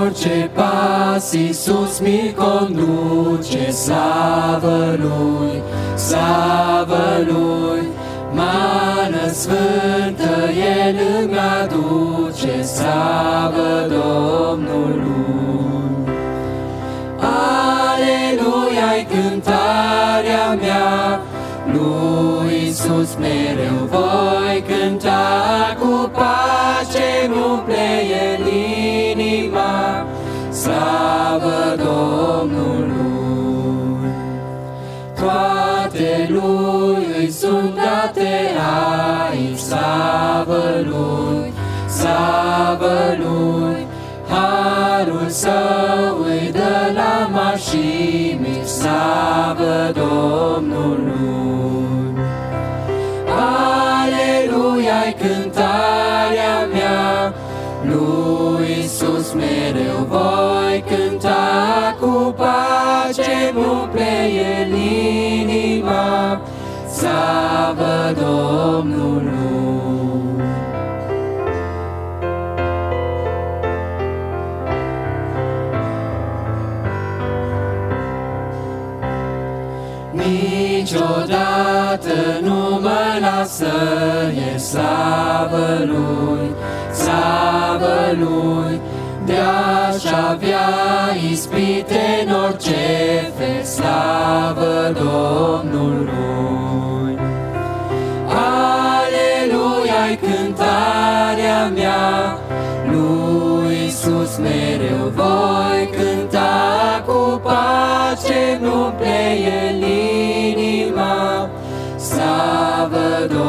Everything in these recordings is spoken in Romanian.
orice pas Iisus mi conduce, slavă Lui, slavă Lui. Mană sfântă El îmi aduce, slavă Domnului. Aleluia-i cântarea mea, lui Iisus mereu voi cânta, cu pace-mi umple El inima, slavă Domnului. Toate Lui îi sunt date aici, slavă Lui, slavă Lui. Harul Său îi dă la mari și mici, slavă Domnului. Aleluia-i cântarea mea, lui Iisus mereu voi cânta, cu pace-mi umple El inima, slavă Domnului. Niciodată nu mă lasă, e slavă Lui, slavă Lui. De-aș avea ispite în orice fel, slavă Domnului. Aleluia-i cântarea mea, lui Iisus mereu voi cânta, cu pace-mi umple El inima, slavă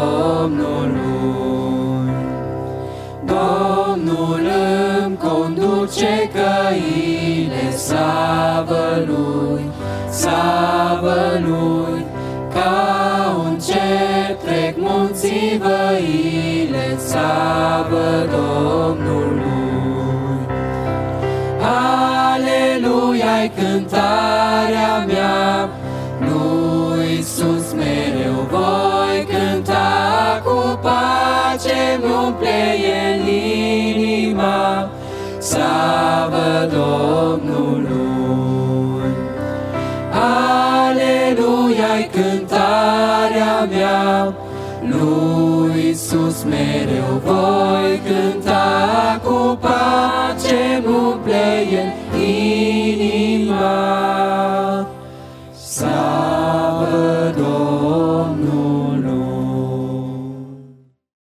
Domnului. Domnul îmi conduce căile, slavă Lui, slavă Lui. Ca un cer trec munții văile, slavă Domnului. Aleluia-i cântarea mea, lui Iisus mereu voi cânta, cu pace-mi umple El inima, slavă Domnului. Aleluia-i cântarea mea, lui Iisus mereu voi cânta, cu pace-mi umple El